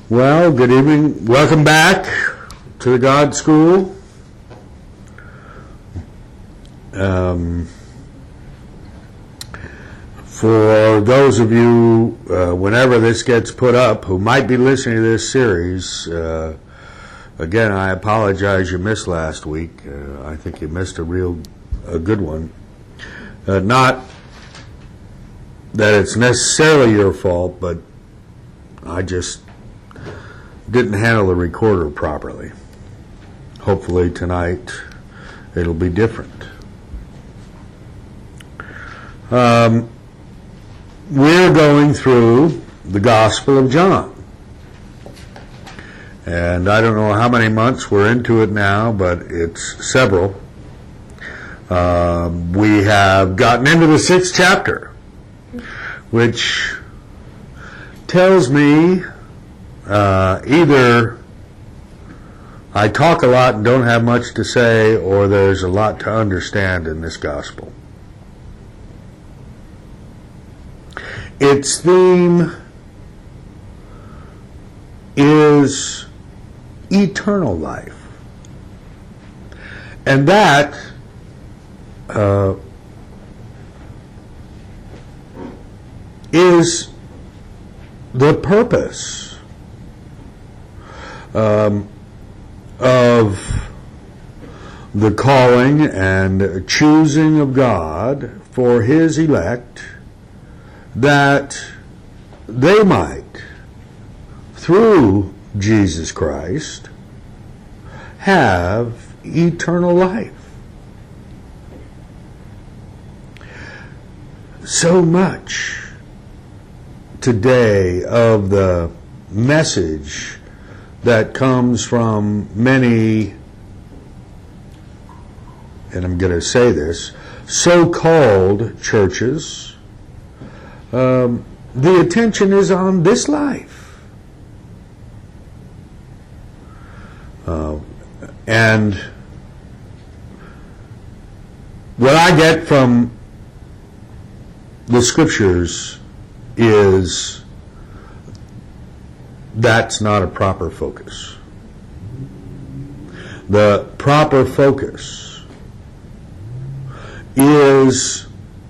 Well, good evening. Welcome back to the God School. For those of you, whenever this gets put up, who might be listening to this series, again, I apologize you missed last week. I think you missed a good one. Not that it's necessarily your fault, but I just didn't handle the recorder properly. Hopefully tonight it'll be different. We're going through the Gospel of John. And I don't know how many months we're into it now, but it's several. We have gotten into the 6th chapter, which tells me either I talk a lot and don't have much to say, or there's a lot to understand in this gospel. Its theme is eternal life. And that is the purpose of the calling and choosing of God for His elect, that they might, through Jesus Christ, have eternal life. So much today of the message that comes from many, and I'm going to say this, so-called churches, the attention is on this life. And what I get from the scriptures is that's not a proper focus. The proper focus is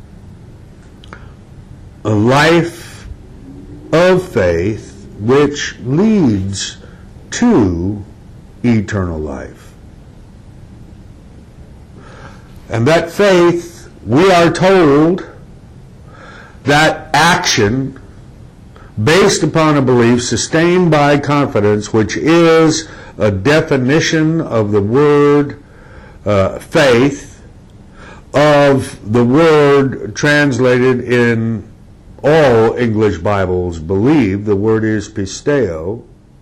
a life of faith which leads to eternal life. And that faith, we are told, that action based upon a belief sustained by confidence, which is a definition of the word faith, of the word translated in all English Bibles believe, the word is pisteo.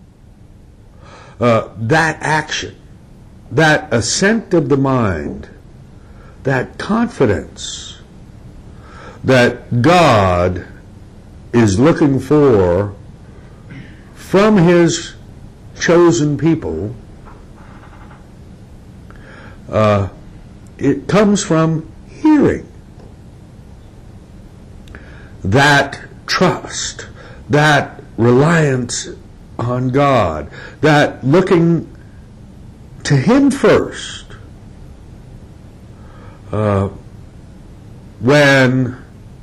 That action, that assent of the mind, that confidence that God is looking for from His chosen people, it comes from hearing. That trust, that reliance on God, that looking to Him first when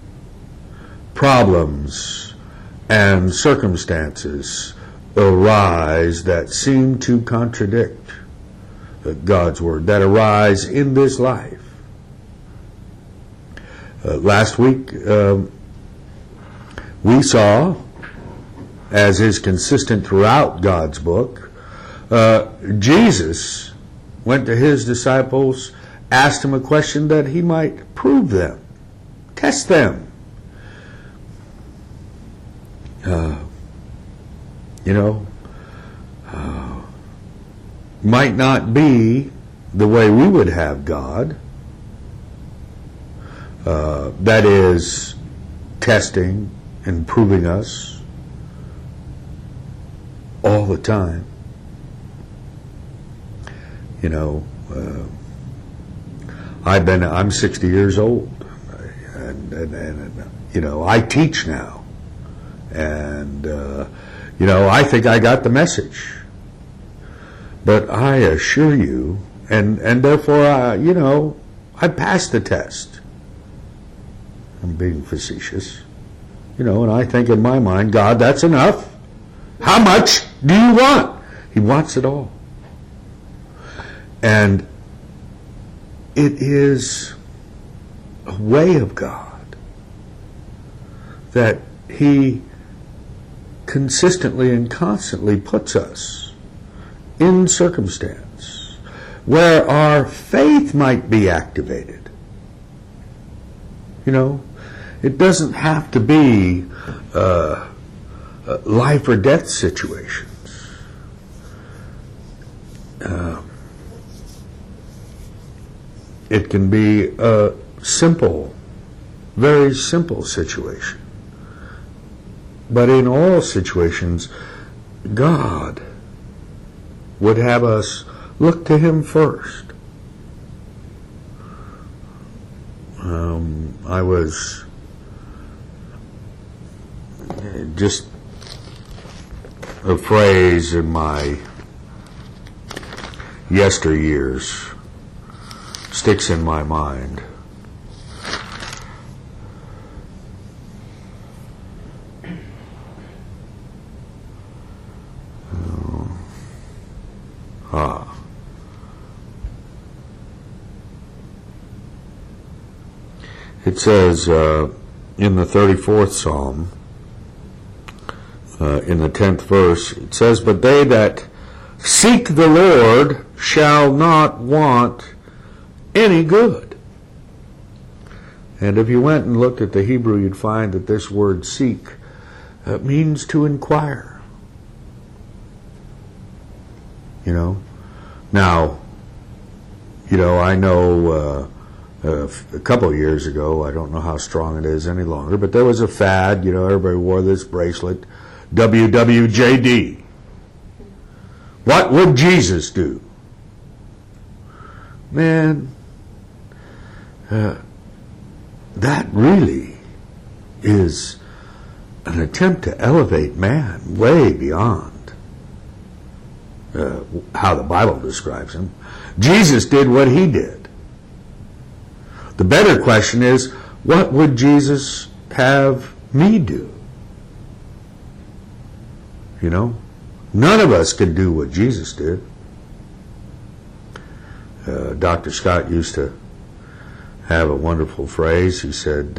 problems and circumstances arise that seem to contradict God's Word, that arise in this life. Last week, we saw, as is consistent throughout God's book, Jesus went to His disciples, asked them a question that He might prove them, test them. Might not be the way we would have God. That is, testing and proving us all the time. I'm 60 years old, and I teach now, and I think I got the message. But I assure you, and therefore, I passed the test. I'm being facetious. And I think in my mind, God, that's enough. How much do you want? He wants it all. And it is a way of God that He consistently and constantly puts us in circumstance where our faith might be activated. It doesn't have to be life or death situations. It can be a simple, very simple situation. But in all situations, God would have us look to Him first. I was just a phrase in my yesteryears sticks in my mind. It says in the 34th Psalm, in the 10th verse, it says, "But they that seek the Lord shall not want any good." And if you went and looked at the Hebrew, you'd find that this word seek means to inquire. Now, I know a couple of years ago, I don't know how strong it is any longer, but there was a fad, everybody wore this bracelet, WWJD. What would Jesus do? Man, that really is an attempt to elevate man way beyond how the Bible describes him. Jesus did what He did. The better question is, what would Jesus have me do? None of us can do what Jesus did. Dr. Scott used to have a wonderful phrase. He said,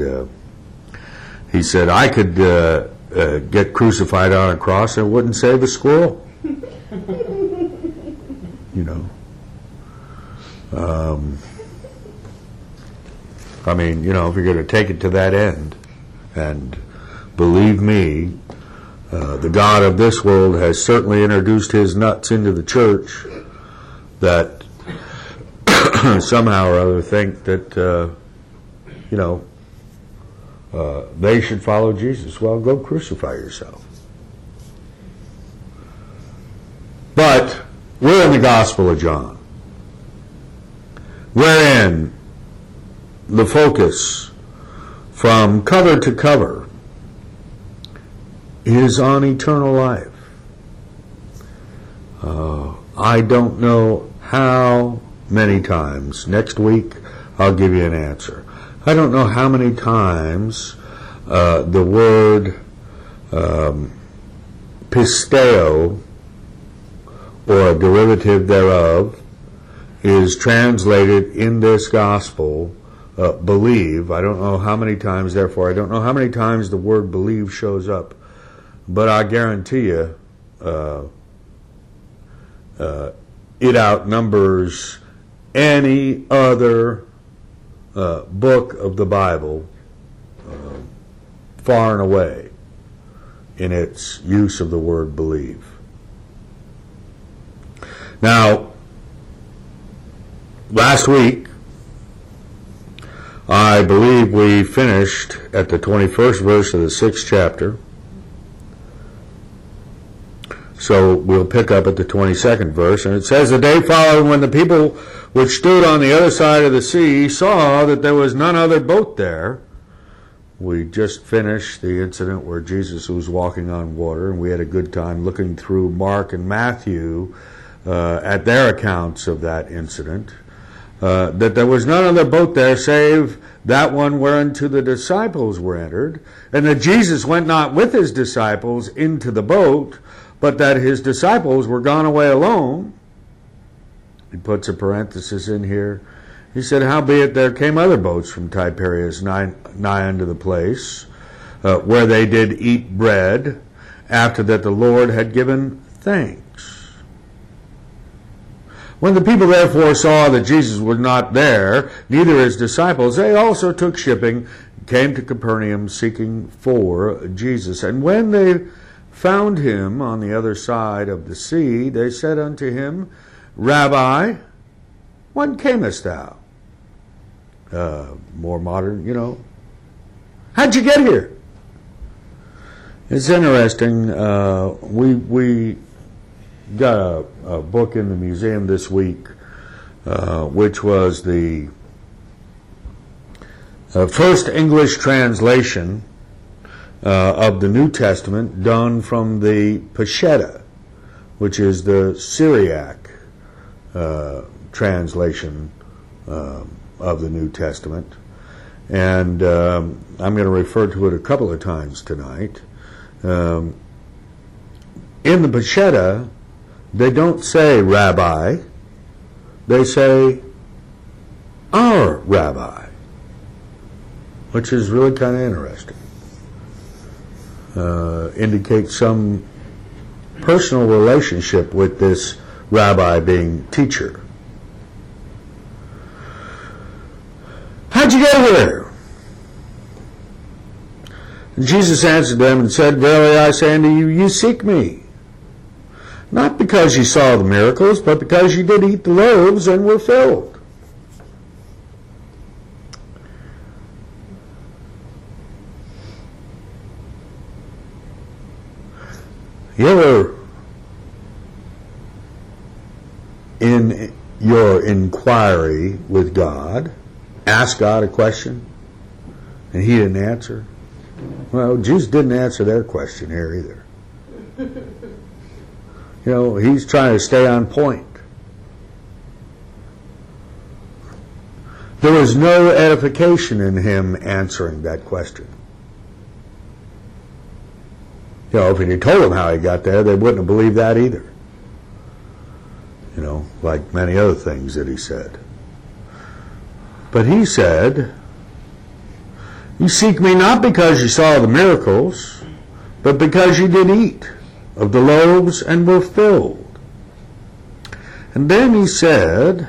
I could get crucified on a cross and it wouldn't save a squirrel. If you're going to take it to that end, and believe me, the God of this world has certainly introduced his nuts into the church that somehow or other think that, they should follow Jesus. Well, go crucify yourself. But we're in the Gospel of John, wherein the focus from cover to cover is on eternal life. I don't know how many times, next week I'll give you an answer. I don't know how many times the word pisteo, or a derivative thereof, is translated in this gospel, believe. I don't know how many times, therefore I don't know how many times the word believe shows up. But I guarantee you, it outnumbers any other book of the Bible far and away in its use of the word believe. Now, last week, I believe we finished at the 21st verse of the 6th chapter. So we'll pick up at the 22nd verse, and it says, "The day following, when the people which stood on the other side of the sea saw that there was none other boat there, We just finished the incident where Jesus was walking on water, and we had a good time looking through Mark and Matthew at their accounts of that incident. That there was none other boat there save that one whereunto the disciples were entered, and that Jesus went not with his disciples into the boat, but that his disciples were gone away alone. He puts a parenthesis in here. He said, howbeit there came other boats from Tiberias nigh unto the place where they did eat bread, after that the Lord had given thanks. When the people therefore saw that Jesus was not there, neither his disciples, they also took shipping, came to Capernaum, seeking for Jesus. And when they found him on the other side of the sea, they said unto him, Rabbi, when camest thou? More modern, How'd you get here? It's interesting. We got a book in the museum this week, which was the first English translation of the New Testament done from the Peshitta, which is the Syriac translation of the New Testament. And I'm going to refer to it a couple of times tonight. In the Peshitta, they don't say Rabbi, they say our Rabbi, which is really kind of interesting. Indicates some personal relationship with this rabbi being teacher. How'd you get here? And Jesus answered them and said, Verily I say unto you, you seek me, not because you saw the miracles, but because you did eat the loaves and were filled. You ever, in your inquiry with God, ask God a question and he didn't answer? Well, Jesus didn't answer their question here either. He's trying to stay on point. There was no edification in him answering that question. If he told them how he got there, they wouldn't have believed that either. Like many other things that he said. But he said, you seek me not because you saw the miracles, but because you did eat of the loaves and were filled. And then he said,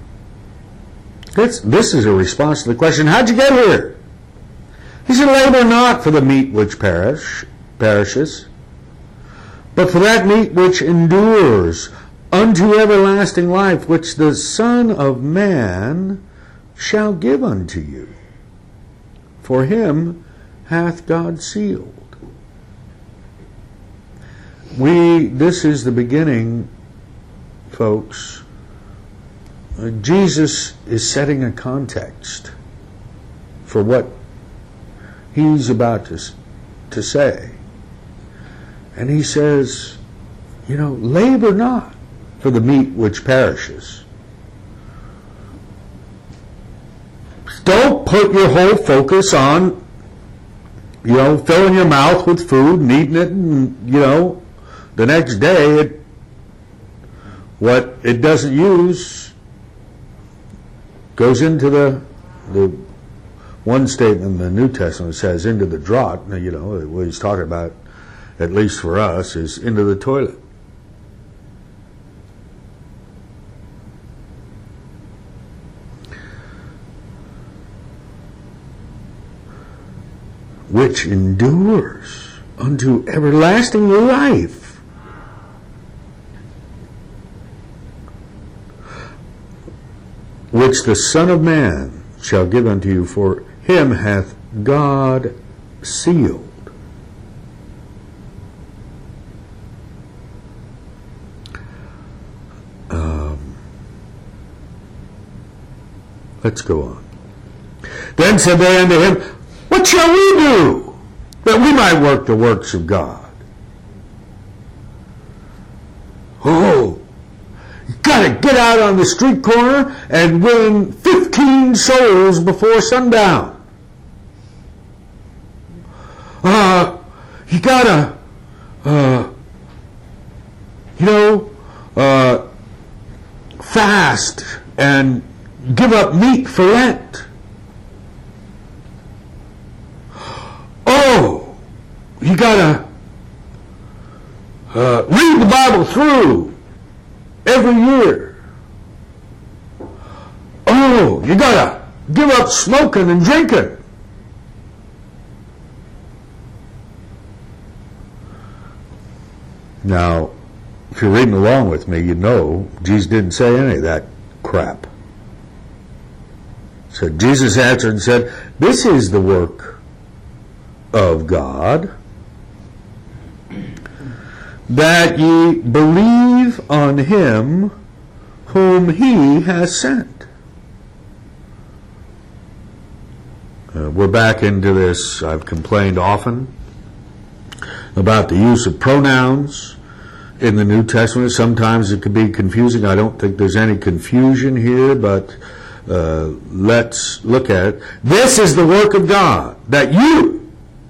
this is a response to the question, how'd you get here? He said, labor not for the meat which perishes, but for that meat which endures unto everlasting life, which the Son of Man shall give unto you. For him hath God sealed. This is the beginning, folks. Jesus is setting a context for what he's about to say. And he says, labor not for the meat which perishes. Don't put your whole focus on, filling your mouth with food and eating it, and, the next day, what it doesn't use goes into the one statement in the New Testament says into the draught. What he's talking about, at least for us, is into the toilet. Which endures unto everlasting life. Which the Son of Man shall give unto you, for him hath God sealed. Let's go on. Then said they unto him, What shall we do that we might work the works of God? Oh, you got to get out on the street corner and win 15 souls before sundown. You got to, fast and give up meat for Lent. Oh, you got to read the Bible through every year. Oh, you got to give up smoking and drinking. Now, if you're reading along with me, you know Jesus didn't say any of that crap. So Jesus answered and said, "This is the work of God, that ye believe on him whom he has sent." We're back into this. I've complained often about the use of pronouns in the New Testament. Sometimes it can be confusing. I don't think there's any confusion here, but let's look at it. This is the work of God, that you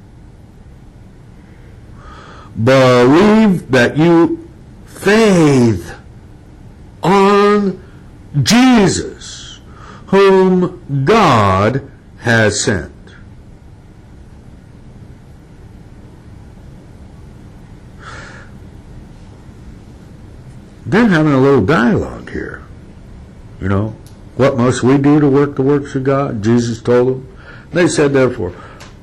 believe, that you faith on Jesus, whom God has sent. They're having a little dialogue here. You know, what must we do to work the works of God? Jesus told them. They said, therefore.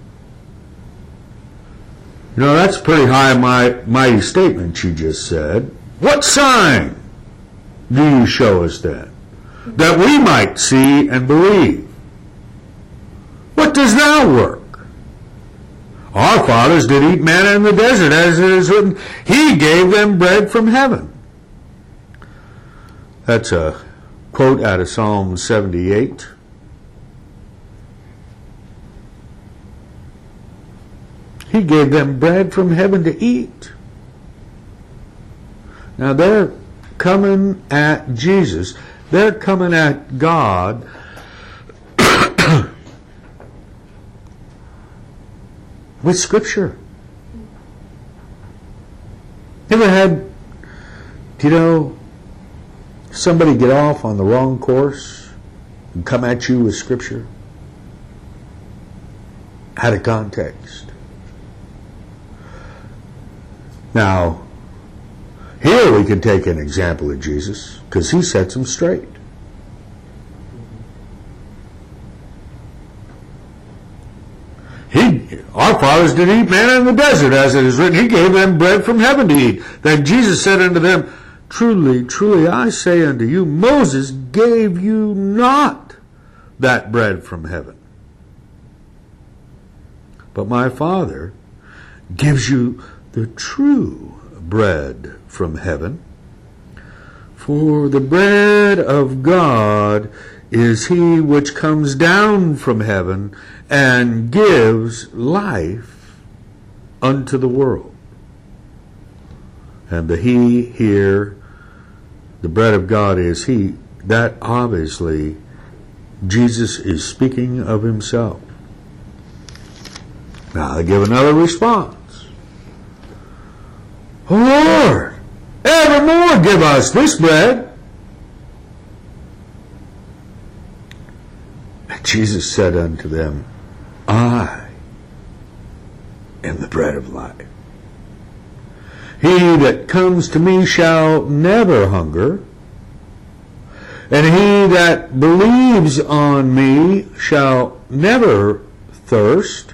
You know, that's a pretty high mighty statement you just said. What sign do you show us then, that we might see and believe? What does thou work? Our fathers did eat manna in the desert, as it is written, he gave them bread from heaven. That's a quote out of Psalm 78. He gave them bread from heaven to eat. Now they're coming at Jesus. They're coming at God with Scripture. You ever had, somebody get off on the wrong course and come at you with Scripture? Out of context. Now, here we can take an example of Jesus, because he sets them straight. Our fathers did eat manna in the desert, as it is written, he gave them bread from heaven to eat. Then Jesus said unto them, Truly, truly, I say unto you, Moses gave you not that bread from heaven, but my Father gives you the true bread from heaven. For the bread of God is he which comes down from heaven and gives life unto the world. And the he here, the bread of God is he, that obviously Jesus is speaking of himself. Now they give another response. O Lord, evermore give us this bread. And Jesus said unto them, I am the bread of life. He that comes to me shall never hunger, and he that believes on me shall never thirst.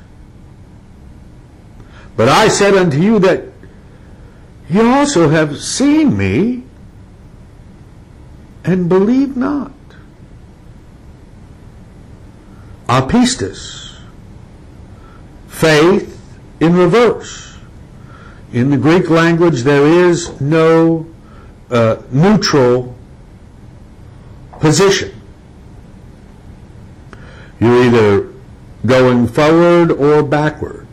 But I said unto you that ye also have seen me, and believe not. Apistos, faith in reverse. In the Greek language, there is no neutral position. You either going forward or backward.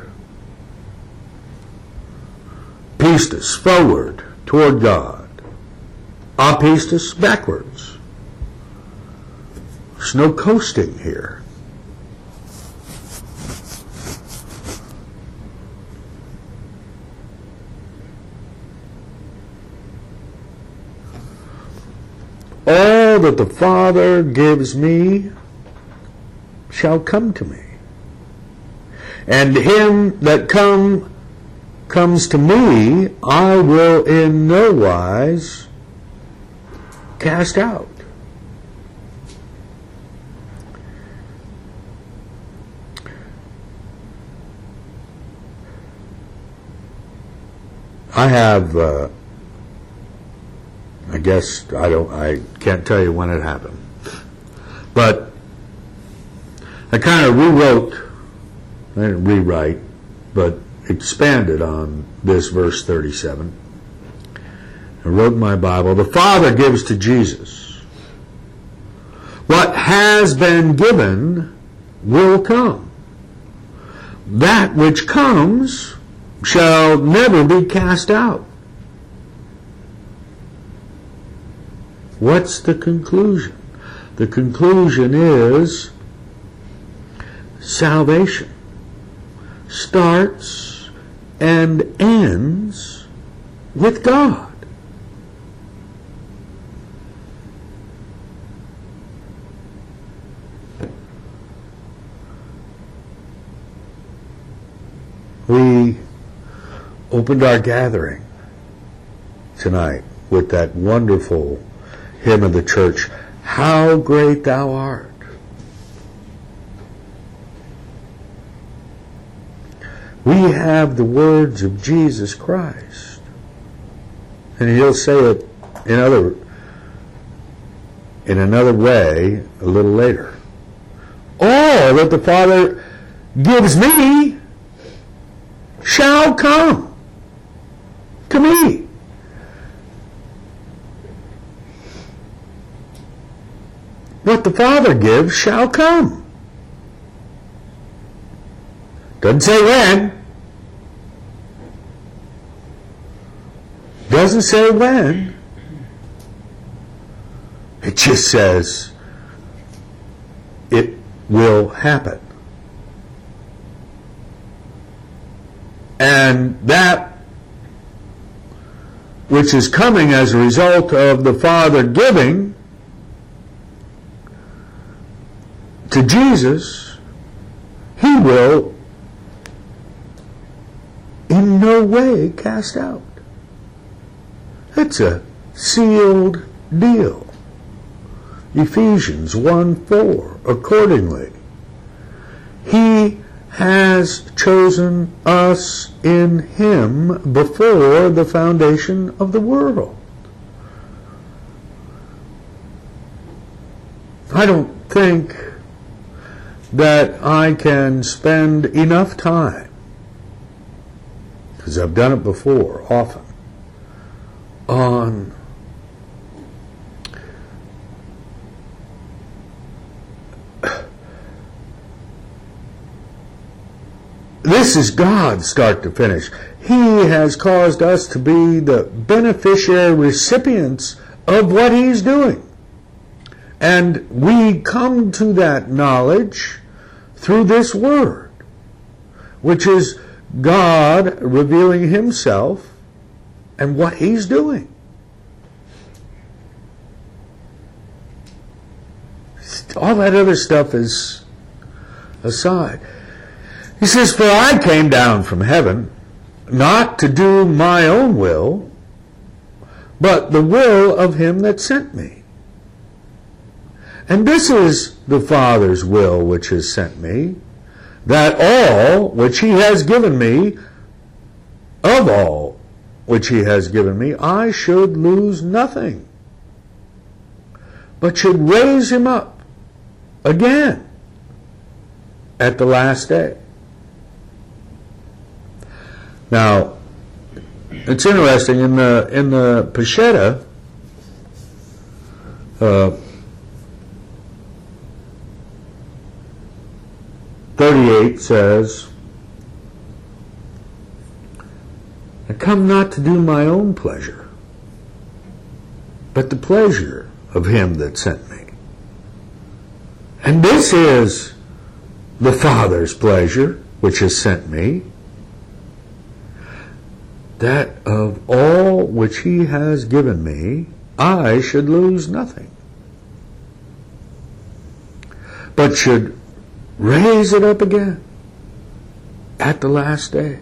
Pistis, forward toward God. Apistis, backwards. There's no coasting here. All that the Father gives me shall come to me. And him that comes to me, I will in no wise cast out. I have, I can't tell you when it happened, but I kind of I didn't rewrite, but expanded on this verse 37. I wrote in my Bible, the Father gives to Jesus. What has been given will come. That which comes shall never be cast out. What's the conclusion? The conclusion is salvation starts and ends with God. We opened our gathering tonight with that wonderful hymn of the church, How Great Thou Art. We have the words of Jesus Christ. And he'll say it in another way a little later. All that the Father gives me shall come to me. What the Father gives shall come. Doesn't say when. Doesn't say when. It just says it will happen. And that which is coming as a result of the Father giving to Jesus, he will in no way cast out. It's a sealed deal. Ephesians 1:4. Accordingly, he has chosen us in him before the foundation of the world. I don't think that I can spend enough time, because I've done it before, often, on this is God start to finish. He has caused us to be the beneficiary recipients of what he's doing. And we come to that knowledge through this word, which is God revealing himself and what he's doing. All that other stuff is aside. He says, for I came down from heaven not to do my own will, but the will of him that sent me. And this is the Father's will which has sent me, that all which he has given me, of all which he has given me, I should lose nothing, but should raise him up again at the last day. Now, it's interesting, in the Peshitta, 38 says, I come not to do my own pleasure, but the pleasure of him that sent me. And this is the Father's pleasure, which has sent me, that of all which he has given me, I should lose nothing, but should raise it up again at the last day.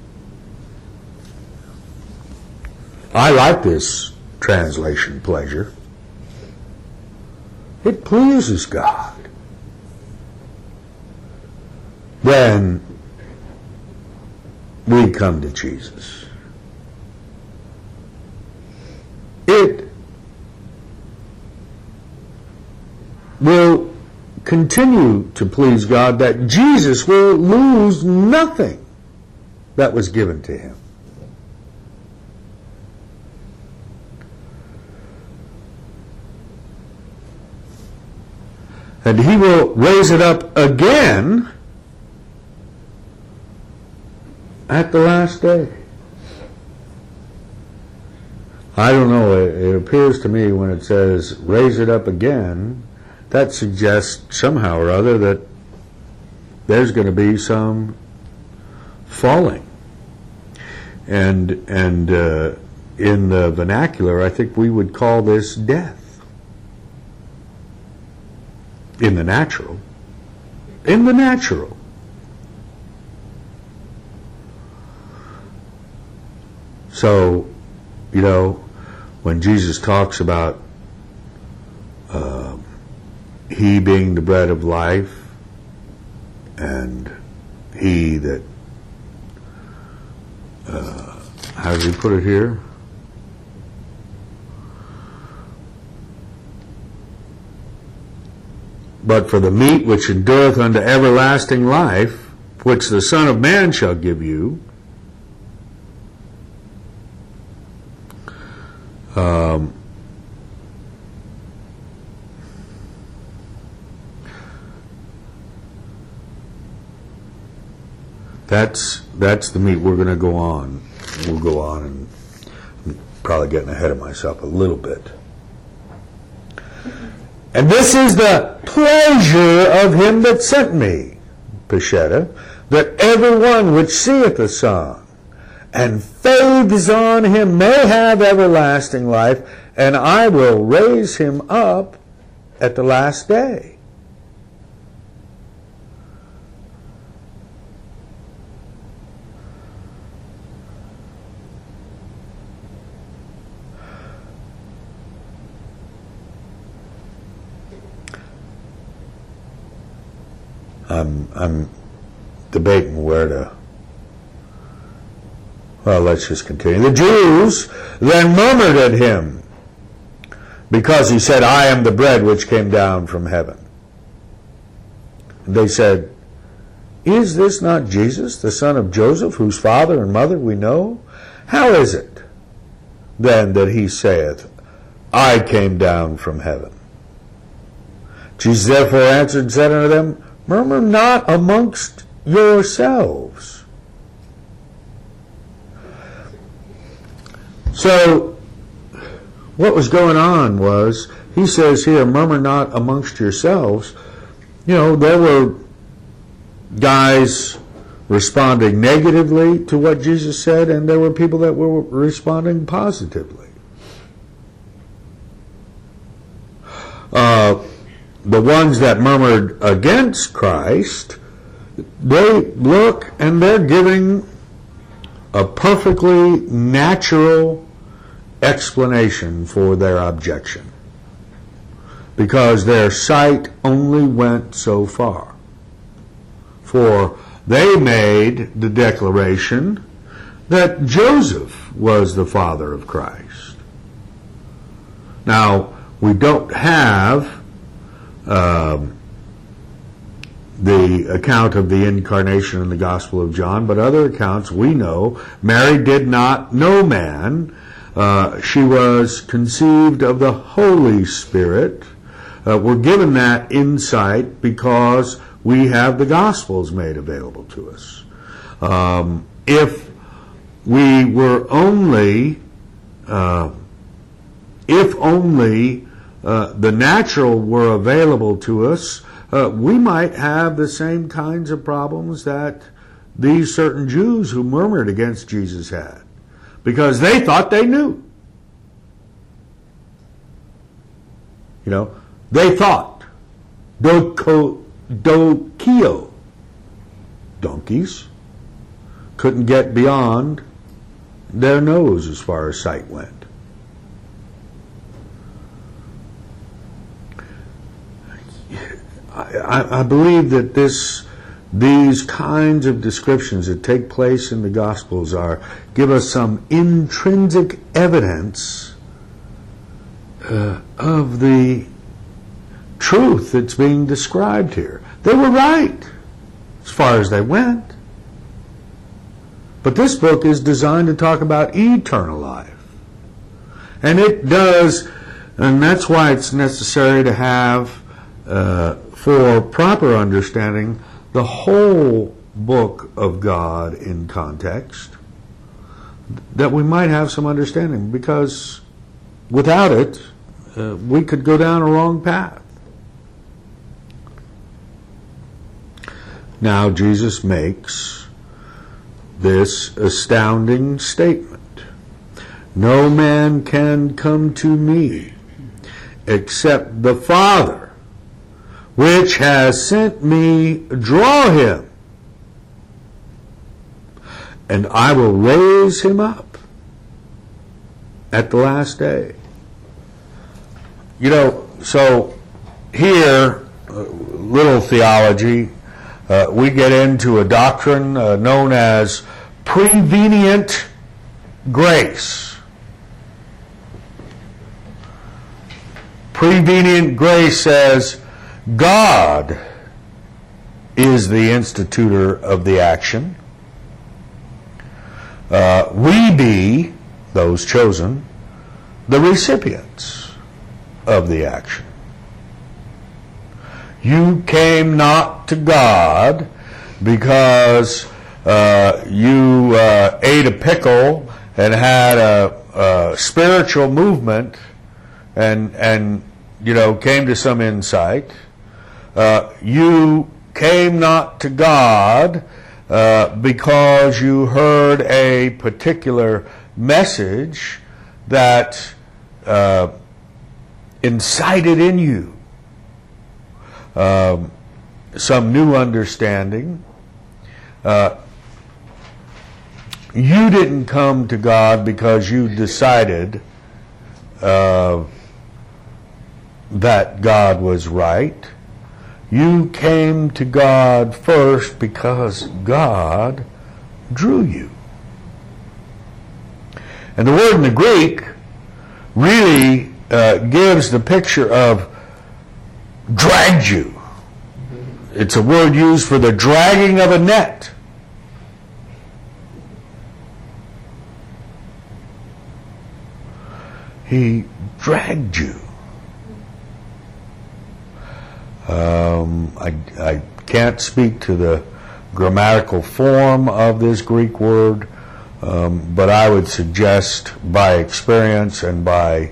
I like this translation, pleasure. It pleases God when we come to Jesus. It will continue to please God that Jesus will lose nothing that was given to him. And he will raise it up again at the last day. I don't know, it appears to me when it says raise it up again, that suggests somehow or other that there's going to be some falling. And in the vernacular, I think we would call this death. In the natural. In the natural. So, you know, when Jesus talks about he being the bread of life, and he that, how does he put it here? But for the meat which endureth unto everlasting life, which the Son of Man shall give you, that's the meat. We're going to go on. We'll go on, and I'm probably getting ahead of myself a little bit. And this is the pleasure of him that sent me, Peshitta, that every one which seeth the Son and faiths on him may have everlasting life, and I will raise him up at the last day. I'm debating where to. Well, let's just continue. The Jews then murmured at him because he said, I am the bread which came down from heaven. And they said, is this not Jesus, the son of Joseph, whose father and mother we know? How is it then that he saith, I came down from heaven? Jesus therefore answered and said unto them, murmur not amongst yourselves. So, what was going on was, he says here, murmur not amongst yourselves. You know, there were guys responding negatively to what Jesus said, and there were people that were responding positively. The ones that murmured against Christ, they look and they're giving a perfectly natural explanation for their objection, because their sight only went so far. For they made the declaration that Joseph was the father of Christ. Now, we don't have the account of the incarnation in the Gospel of John, but other accounts we know. Mary did not know man. She was conceived of the Holy Spirit. We're given that insight because we have the Gospels made available to us. If we were only, if only the natural were available to us, we might have the same kinds of problems that these certain Jews who murmured against Jesus had, because they thought they knew. You know, they thought. Dokio, donkeys, couldn't get beyond their nose as far as sight went. I believe that these kinds of descriptions that take place in the Gospels give us some intrinsic evidence of the truth that's being described here. They were right as far as they went. But this book is designed to talk about eternal life. And it does, and that's why it's necessary to have, for proper understanding, the whole book of God in context, that we might have some understanding, because without it, we could go down a wrong path. Now Jesus makes this astounding statement: "No man can come to me except the Father which has sent me draw him, and I will raise him up at the last day." You know, so here, little theology, we get into a doctrine known as prevenient grace. Prevenient grace says God is the institutor of the action. We be, those chosen, the recipients of the action. You came not to God because you ate a pickle and had a spiritual movement and you know, came to some insight. You came not to God because you heard a particular message that incited in you some new understanding. You didn't come to God because you decided that God was right. You came to God first because God drew you. And the word in the Greek really gives the picture of dragged you. It's a word used for the dragging of a net. He dragged you. I can't speak to the grammatical form of this Greek word, but I would suggest by experience and by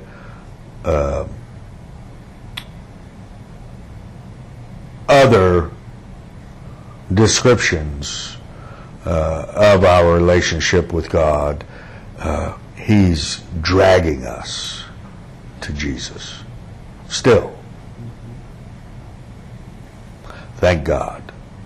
other descriptions of our relationship with God, He's dragging us to Jesus. Still. Thank God.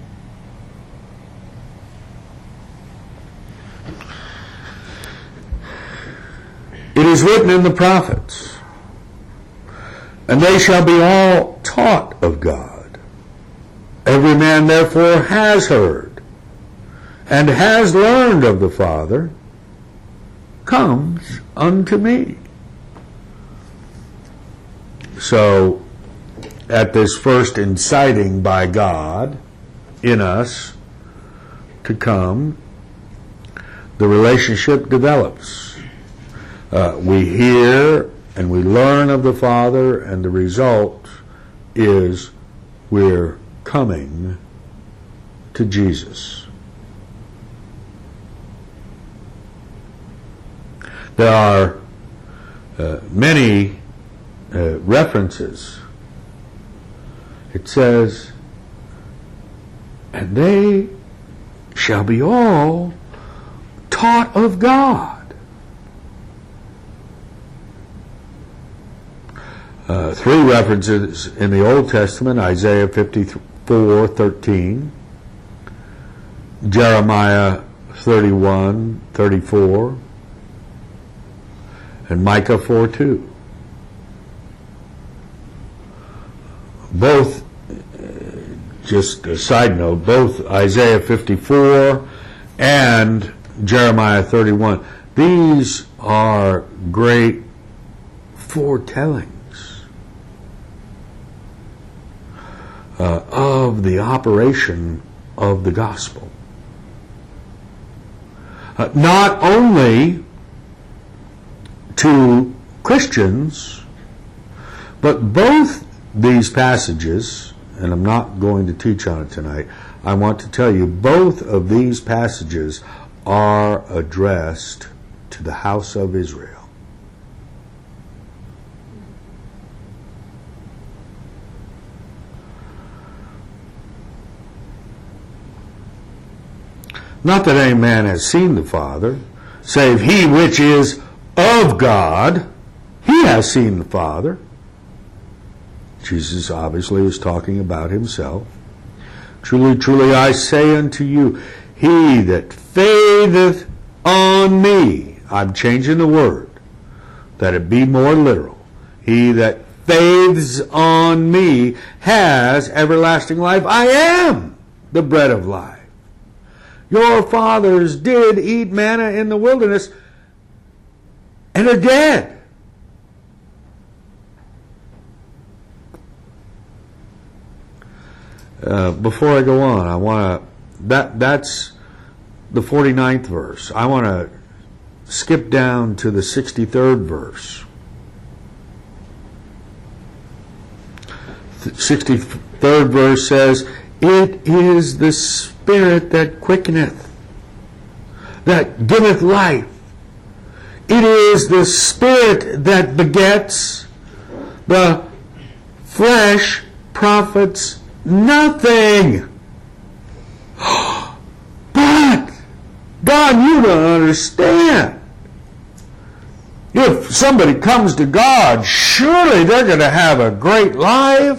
It is written in the prophets, and they shall be all taught of God. Every man therefore has heard and has learned of the Father comes unto me. So, at this first inciting by God in us to come, the relationship develops. We hear and we learn of the Father, and the result is we're coming to Jesus. There are many references. It says, and they shall be all taught of God. Three references in the Old Testament: Isaiah 54:13, Jeremiah 31:34, and Micah 4:2. Both, just a side note, both Isaiah 54 and Jeremiah 31, these are great foretellings of the operation of the gospel. Not only to Christians, but both these passages, and I'm not going to teach on it tonight, I want to tell you both of these passages are addressed to the house of Israel. Not that any man has seen the Father, save he which is of God. He has seen the Father. Jesus obviously is talking about himself. Truly, truly, I say unto you, he that faitheth on me, I'm changing the word, that it be more literal. He that faiths on me has everlasting life. I am the bread of life. Your fathers did eat manna in the wilderness and are dead. Before I go on, I want to, that's the 49th verse. I want to skip down to the 63rd verse. The 63rd verse says, it is the Spirit that quickeneth, that giveth life. It is the Spirit that begets. The flesh profits nothing. But, God, you don't understand. If somebody comes to God, surely they're going to have a great life.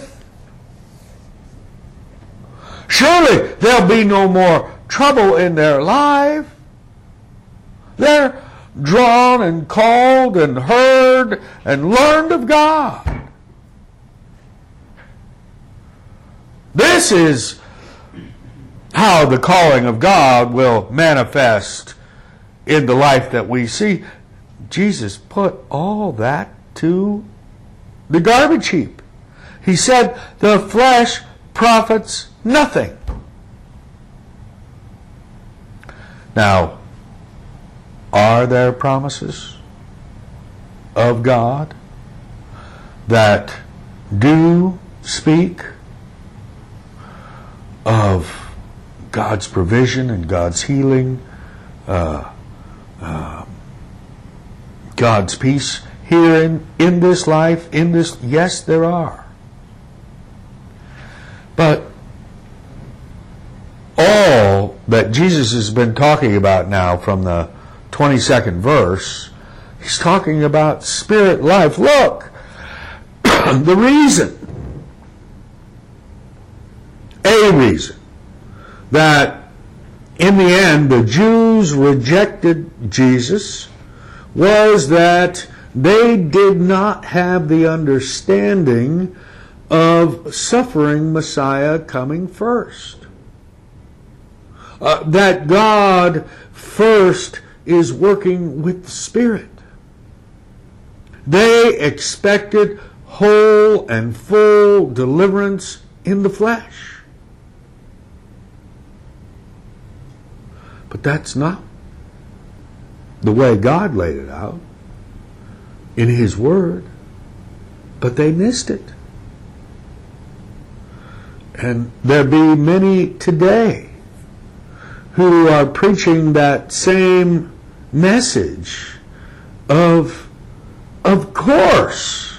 Surely there'll be no more trouble in their life. They're drawn and called and heard and learned of God. This is how the calling of God will manifest in the life that we see. Jesus put all that to the garbage heap. He said, the flesh profits nothing. Now, are there promises of God that do speak of God's provision and God's healing, God's peace here in this life, in this? Yes, there are. But all that Jesus has been talking about now from the 22nd verse, he's talking about spirit life. Look, the reason, a reason, that in the end the Jews rejected Jesus was that they did not have the understanding of suffering Messiah coming first. That God first is working with the Spirit. They expected whole and full deliverance in the flesh. But that's not the way God laid it out in His Word. But they missed it. And there be many today who are preaching that same message of course,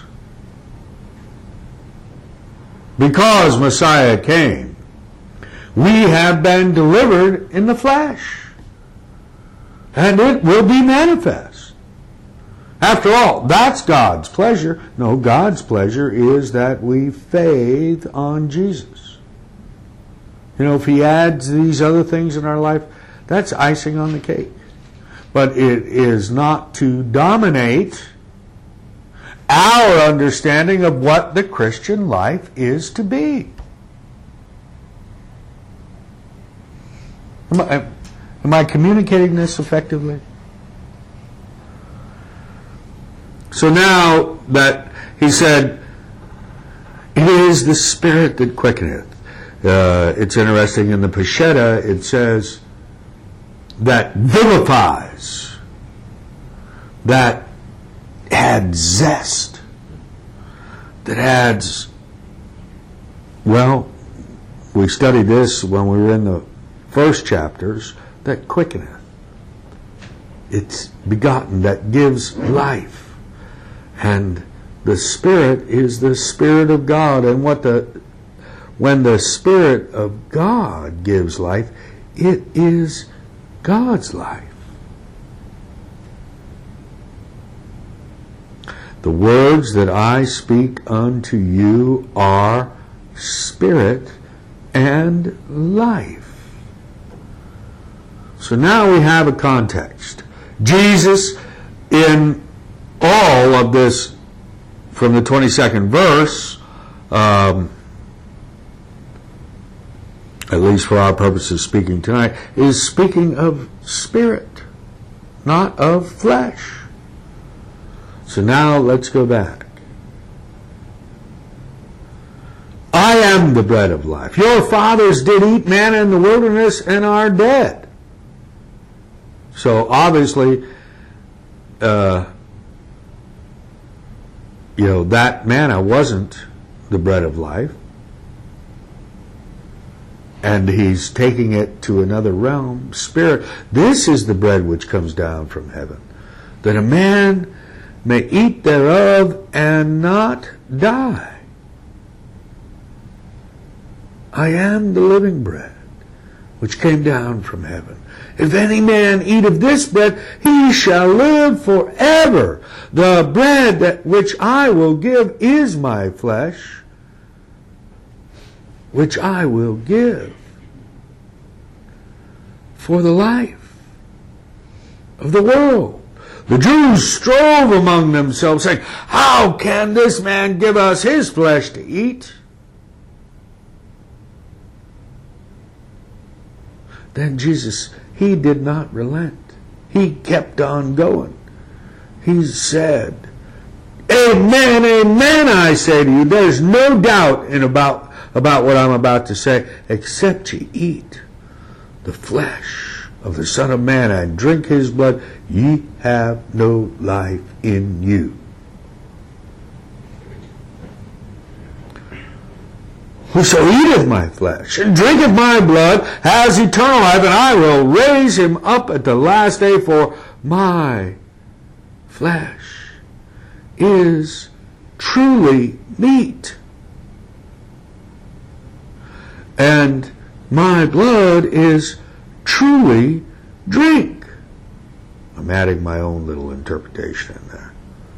because Messiah came, we have been delivered in the flesh, and it will be manifest. After all, that's God's pleasure. No, God's pleasure is that we faith on Jesus. You know, if He adds these other things in our life, that's icing on the cake. But it is not to dominate our understanding of what the Christian life is to be. Am I communicating this effectively? So now that he said, it is the Spirit that quickeneth. It's interesting, in the Peshitta it says that vivifies, that adds zest, that adds, well, we studied this when we were in the first chapters, that quickeneth. It's begotten, that gives life. And the Spirit is the Spirit of God. And when the Spirit of God gives life, it is God's life. The words that I speak unto you are spirit and life. So now we have a context. Jesus, in all of this, from the 22nd verse, at least for our purposes speaking tonight, is speaking of spirit, not of flesh. So now let's go back. I am the bread of life. Your fathers did eat manna in the wilderness and are dead. So obviously, that manna wasn't the bread of life. And he's taking it to another realm, spirit. This is the bread which comes down from heaven, that a man may eat thereof and not die. I am the living bread which came down from heaven. If any man eat of this bread, he shall live forever. The bread that which I will give is my flesh, which I will give for the life of the world. The Jews strove among themselves, saying, how can this man give us his flesh to eat? Then Jesus, he did not relent. He kept on going. He said, amen, amen, I say to you. There's no doubt about what I'm about to say, except ye eat the flesh of the Son of Man and drink his blood, ye have no life in you. Whoso eateth my flesh and drinketh my blood has eternal life, and I will raise him up at the last day, for my flesh is truly meat, and my blood is truly drink. I'm adding my own little interpretation in there.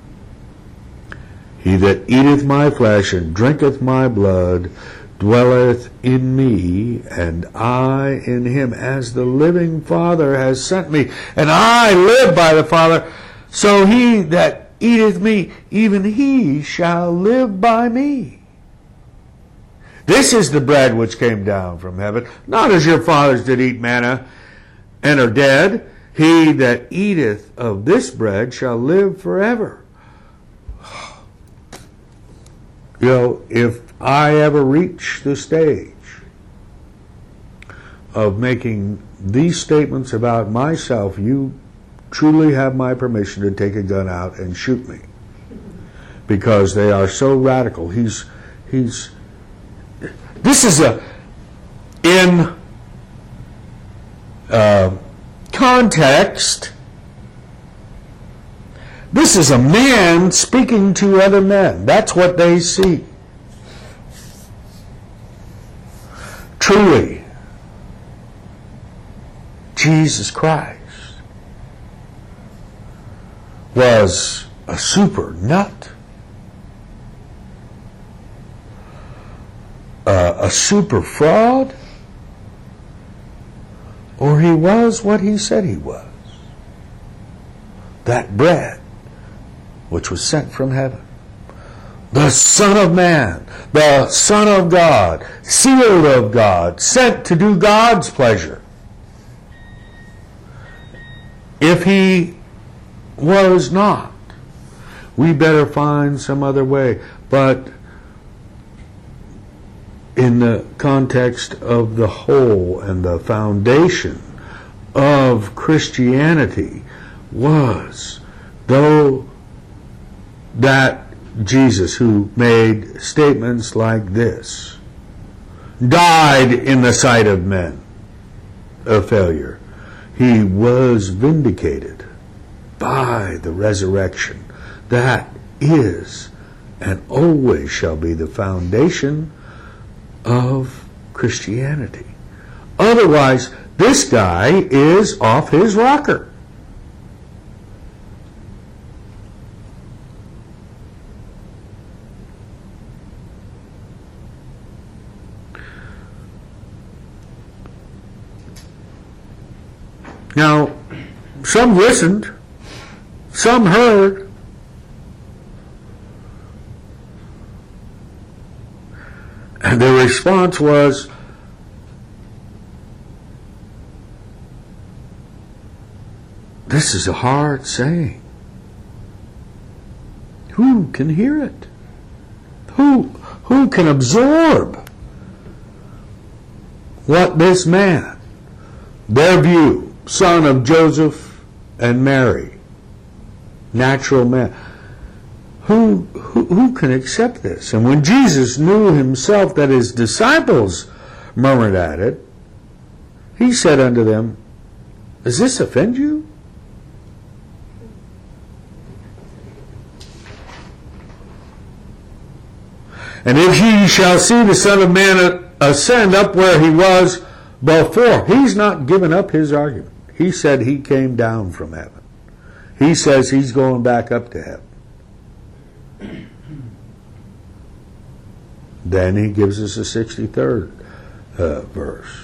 He that eateth my flesh and drinketh my blood dwelleth in me, and I in him, as the living Father has sent me, and I live by the Father. So he that eateth me, even he shall live by me. This is the bread which came down from heaven, not as your fathers did eat manna and are dead. He that eateth of this bread shall live forever. If I ever reach the stage of making these statements about myself, you truly have my permission to take a gun out and shoot me, because they are so radical. This is context, this is a man speaking to other men. That's what they see. Truly, Jesus Christ was a super nut, a super fraud, or he was what he said he was. That bread which was sent from heaven. The Son of Man, the Son of God, sealed of God, sent to do God's pleasure. If he was not, we better find some other way. But in the context of the whole and the foundation of Christianity was, though that Jesus, who made statements like this, died in the sight of men a failure, he was vindicated by the resurrection. That is and always shall be the foundation of Christianity. Otherwise, this guy is off his rocker. Now, some listened, some heard, and their response was, this is a hard saying. Who can hear it? Who can absorb what this man, their view, son of Joseph and Mary, natural man, who can accept this? And when Jesus knew himself that his disciples murmured at it, he said unto them, does this offend you? And if ye shall see the Son of Man ascend up where he was before, he's not given up his argument. He said he came down from heaven. He says he's going back up to heaven. Then he gives us a 63rd verse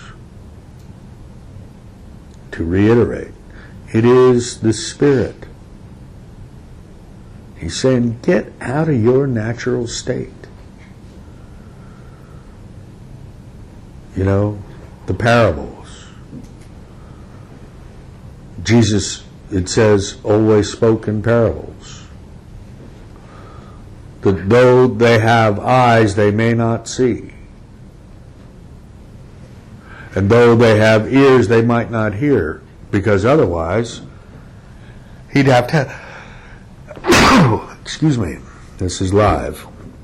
to reiterate. It is the Spirit. He's saying, get out of your natural state. You know, the parables. Jesus, it says, always spoke in parables. That though they have eyes, they may not see. And though they have ears, they might not hear. Because otherwise, he'd have to, excuse me, this is live.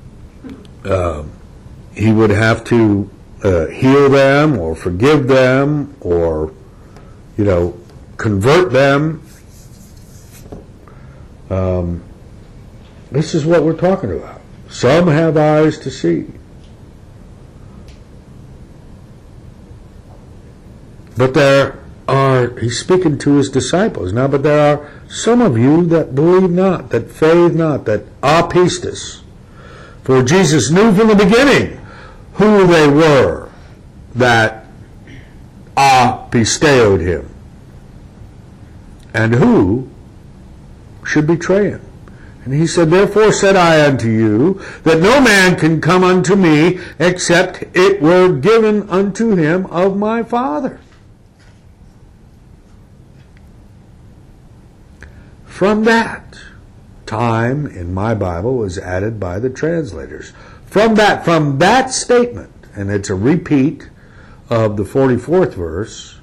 He would have to heal them or forgive them or, convert them. This is what we're talking about. Some have eyes to see. But he's speaking to his disciples now, but there are some of you that believe not, that faith not, that apistos. For Jesus knew from the beginning who they were that apisteoed him, and who should betray him. And he said, therefore said I unto you, that no man can come unto me, except it were given unto him of my Father. From that, time in my Bible was added by the translators. From that statement, and it's a repeat of the 44th verse,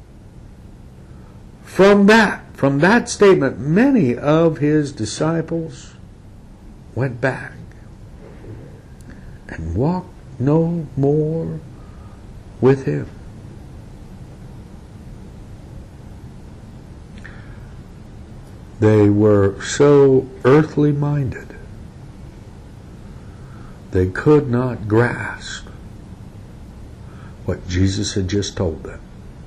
from that statement, many of his disciples went back and walked no more with him. They were so earthly minded, they could not grasp what Jesus had just told them.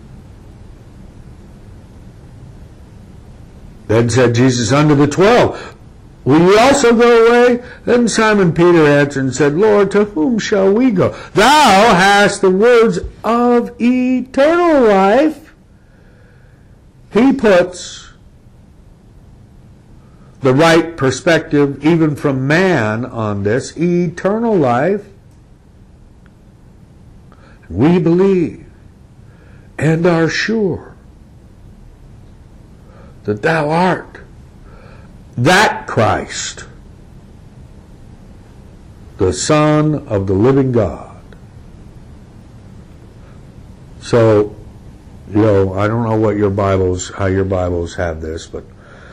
Then said Jesus unto the 12, Will ye also go away? Then Simon Peter answered and said, Lord, to whom shall we go? Thou hast the words of eternal life. He puts the right perspective, even from man, on this eternal life. We believe and are sure that thou art that Christ, the Son of the living God. So, I don't know what how your Bibles have this, but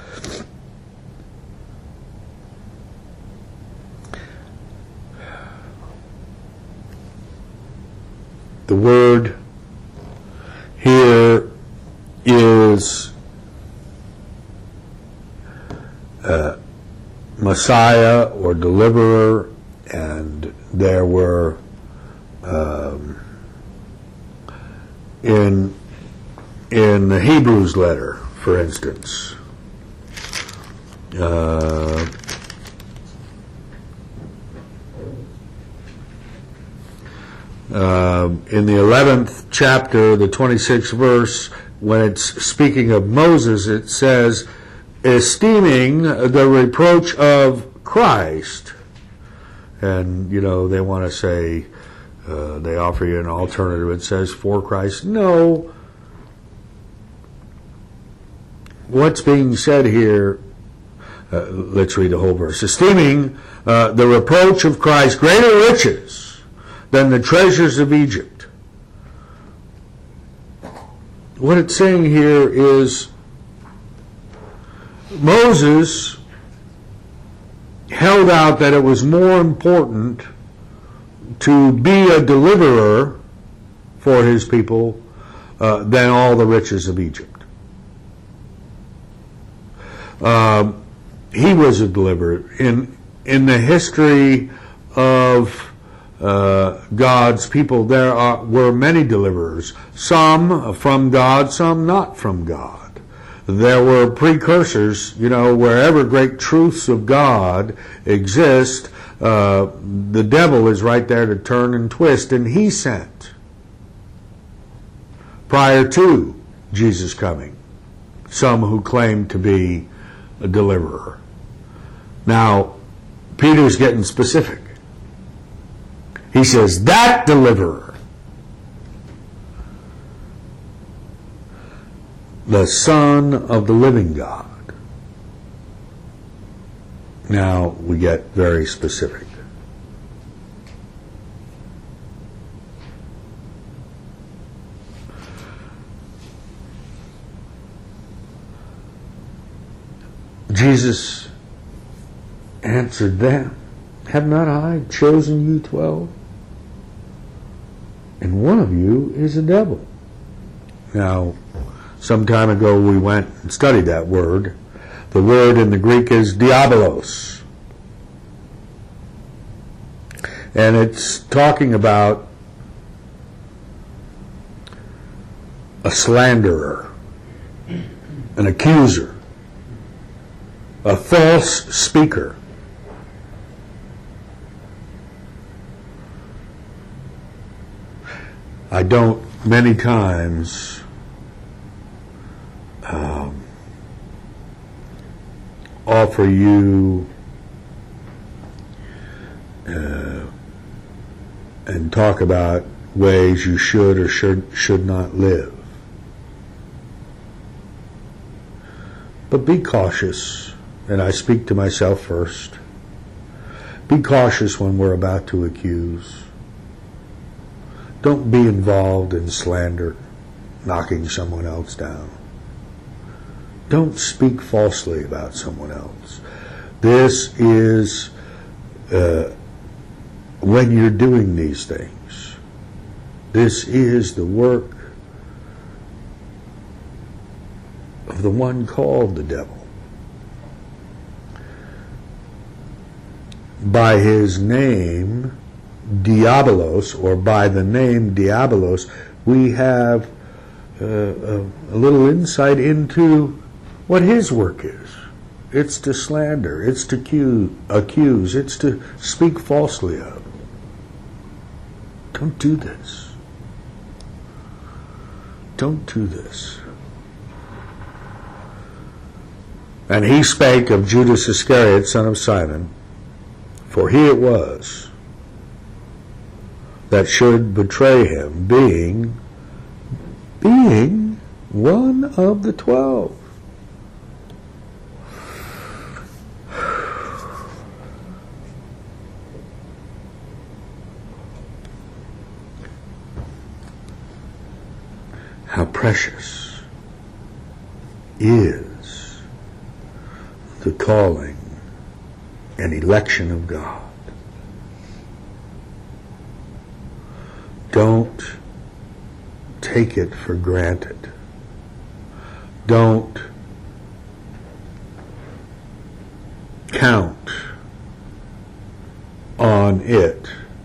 the word here is Messiah or deliverer, and there were in the Hebrews letter, for instance, in the 11th chapter, the 26th verse, when it's speaking of Moses, it says, esteeming the reproach of Christ. And, they want to say, they offer you an alternative. It says, for Christ. No. What's being said here, let's read the whole verse. Esteeming the reproach of Christ greater riches than the treasures of Egypt. What it's saying here is Moses held out that it was more important to be a deliverer for his people than all the riches of Egypt. He was a deliverer. In the history of God's people, there were many deliverers, some from God, some not from God. There were precursors, wherever great truths of God exist, the devil is right there to turn and twist, and he sent, prior to Jesus coming, some who claimed to be a deliverer. Now, Peter's getting specific. He says, that deliverer, the Son of the living God. Now we get very specific. Jesus answered them, have not I chosen you 12? And one of you is a devil. Now, some time ago we went and studied that word. The word in the Greek is diabolos. And it's talking about a slanderer, an accuser, a false speaker. I don't many times offer you and talk about ways you should or should not live. But be cautious, and I speak to myself first. Be cautious when we're about to accuse. Don't be involved in slander, knocking someone else down. Don't speak falsely about someone else. This is when you're doing these things. This is the work of the one called the devil. by his name, Diabolos, or by the name Diabolos, we have a little insight into what his work is. It's to slander, it's to accuse, it's to speak falsely of. Don't do this. Don't do this. And he spake of Judas Iscariot, son of Simon, for he it was that should betray him, being one of the 12. How precious is the calling and election of God. Don't take it for granted. Don't count on it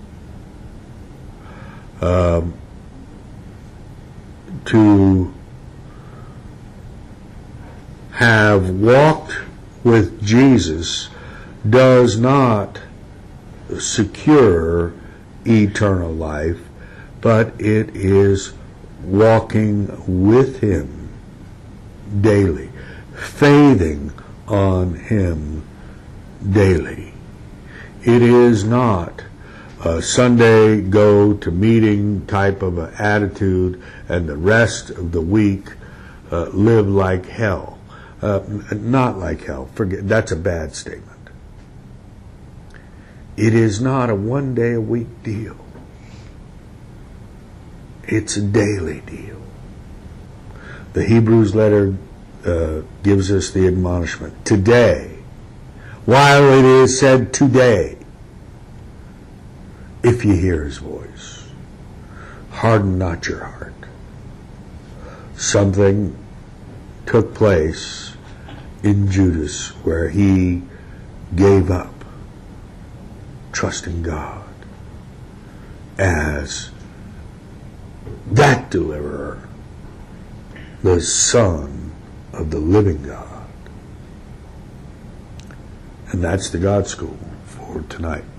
to have walked with Jesus does not secure eternal life, but it is walking with him daily, faithing on him daily. It is not a Sunday go to meeting type of an attitude and the rest of the week live like hell. Not like hell. Forget, that's a bad statement. It is not a one day a week deal. It's a daily deal. The Hebrews letter gives us the admonishment. Today, while it is said today, if you hear his voice, harden not your heart. Something took place in Judas where he gave up trusting God as that deliverer, the Son of the living God. And that's the God School for tonight.